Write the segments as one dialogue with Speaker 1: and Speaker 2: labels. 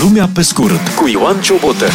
Speaker 1: Lumea pe scurt cu Ioan Ciobotă.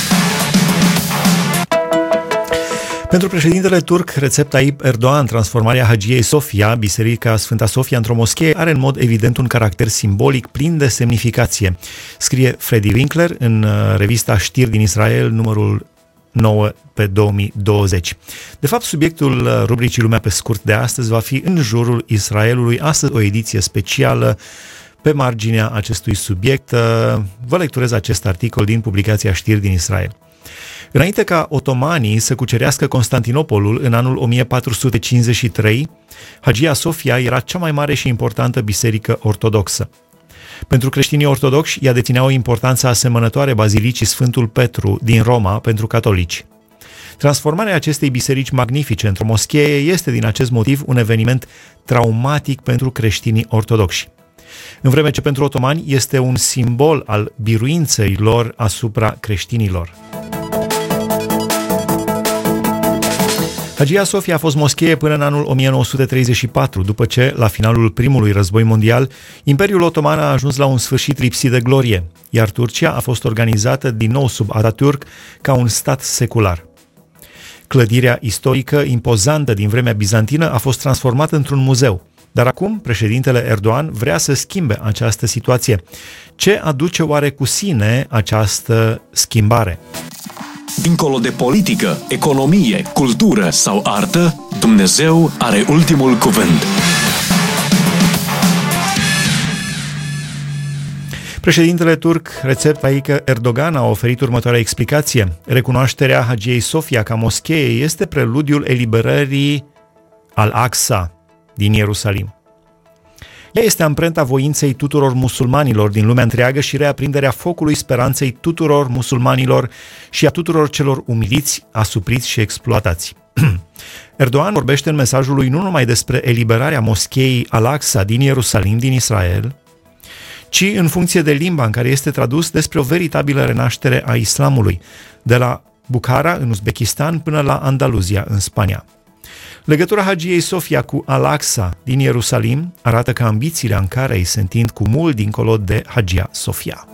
Speaker 2: Pentru președintele turc Recep Tayyip Erdogan, transformarea Hagiei Sofia, Biserica Sfânta Sofia, într-o moschee, are în mod evident un caracter simbolic plin de semnificație. Scrie Freddy Winkler în revista Știri din Israel, numărul 9 pe 2020. De fapt, subiectul rubricii Lumea pe scurt de astăzi va fi în jurul Israelului, astăzi o ediție specială pe marginea acestui subiect. Vă lecturez acest articol din publicația Știri din Israel. Înainte ca otomanii să cucerească Constantinopolul în anul 1453, Hagia Sofia era cea mai mare și importantă biserică ortodoxă. Pentru creștinii ortodoxi, ea deținea o importanță asemănătoare Bazilicii Sfântul Petru din Roma pentru catolici. Transformarea acestei biserici magnifice într-o moschee este din acest motiv un eveniment traumatic pentru creștinii ortodoxi, în vreme ce pentru otomani este un simbol al biruinței lor asupra creștinilor. Hagia Sofia a fost moschee până în anul 1934, după ce, la finalul primului război mondial, Imperiul Otoman a ajuns la un sfârșit lipsit de glorie, iar Turcia a fost organizată din nou sub Atatürk ca un stat secular. Clădirea istorică impozantă din vremea bizantină a fost transformată într-un muzeu, dar acum președintele Erdogan vrea să schimbe această situație. Ce aduce oare cu sine această schimbare?
Speaker 1: Dincolo de politică, economie, cultură sau artă, Dumnezeu are ultimul cuvânt.
Speaker 2: Președintele turc Recep Tayyip Erdogan a oferit următoarea explicație. Recunoașterea Hagiei Sofia ca moschee este preludiul eliberării Al-Aqsa din Ierusalim. Ea este amprenta voinței tuturor musulmanilor din lumea întreagă și reaprinderea focului speranței tuturor musulmanilor și a tuturor celor umiliți, asupriți și exploatați. Erdogan vorbește în mesajul lui nu numai despre eliberarea moscheei Al-Aqsa din Ierusalim, din Israel, ci în funcție de limba în care este tradus despre o veritabilă renaștere a islamului, de la Bukhara în Uzbekistan până la Andaluzia în Spania. Legătura Hagiei Sofia cu Al-Aqsa din Ierusalim arată că ambițiile Ankarei se întind cu mult dincolo de Hagia Sofia.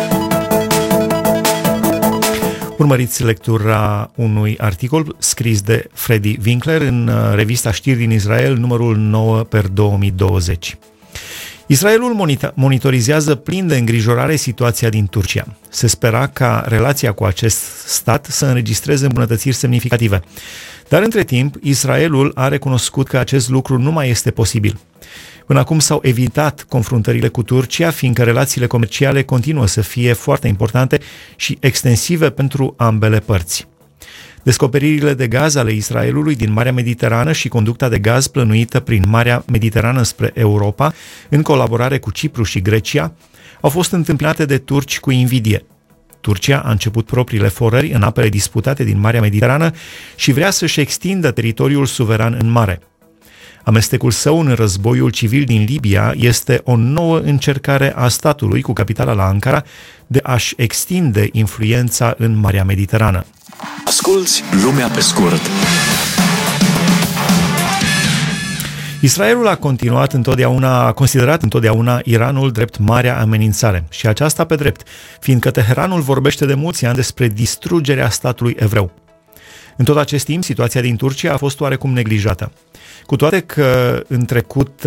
Speaker 2: Urmăriți lectura unui articol scris de Freddy Winkler în revista Știri din Israel, numărul 9 pe 2020. Israelul monitorizează plin de îngrijorare situația din Turcia. Se spera ca relația cu acest stat să înregistreze îmbunătățiri semnificative. Dar între timp, Israelul a recunoscut că acest lucru nu mai este posibil. Până acum s-au evitat confruntările cu Turcia, fiindcă relațiile comerciale continuă să fie foarte importante și extensive pentru ambele părți. Descoperirile de gaz ale Israelului din Marea Mediterană și conducta de gaz plănuită prin Marea Mediterană spre Europa, în colaborare cu Cipru și Grecia, au fost întâmplate de turci cu invidie. Turcia a început propriile forări în apele disputate din Marea Mediterană și vrea să-și extindă teritoriul suveran în mare. Amestecul său în războiul civil din Libia este o nouă încercare a statului, cu capitala la Ankara, de a-și extinde influența în Marea Mediterană.
Speaker 1: Asculți Lumea pe scurt.
Speaker 2: Israelul a considerat întotdeauna Iranul drept marea amenințare și aceasta pe drept, fiindcă Teheranul vorbește de mulți ani despre distrugerea statului evreu. În tot acest timp, situația din Turcia a fost oarecum neglijată. Cu toate că în trecut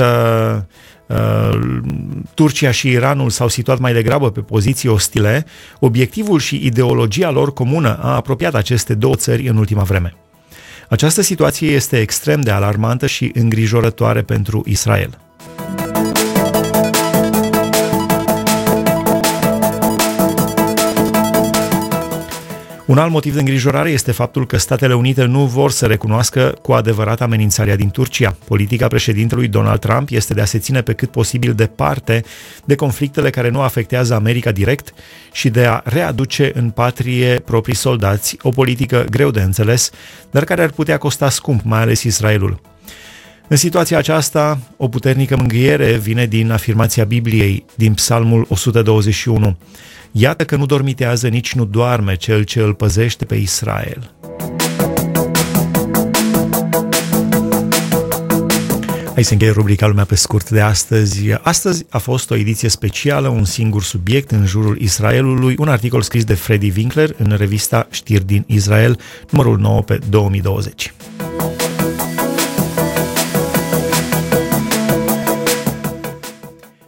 Speaker 2: Turcia și Iranul s-au situat mai degrabă pe poziții ostile, obiectivul și ideologia lor comună a apropiat aceste două țări în ultima vreme. Această situație este extrem de alarmantă și îngrijorătoare pentru Israel. Un alt motiv de îngrijorare este faptul că Statele Unite nu vor să recunoască cu adevărat amenințarea din Turcia. Politica președintelui Donald Trump este de a se ține pe cât posibil departe de conflictele care nu afectează America direct și de a readuce în patrie proprii soldați, o politică greu de înțeles, dar care ar putea costa scump, mai ales Israelul. În situația aceasta, o puternică mângâiere vine din afirmația Bibliei, din Psalmul 121. Iată că nu dormitează, nici nu doarme cel ce îl păzește pe Israel. Hai să încheie rubrica Lumea pe scurt de astăzi. Astăzi a fost o ediție specială, un singur subiect în jurul Israelului, un articol scris de Freddy Winkler în revista Știri din Israel, numărul 9 pe 2020.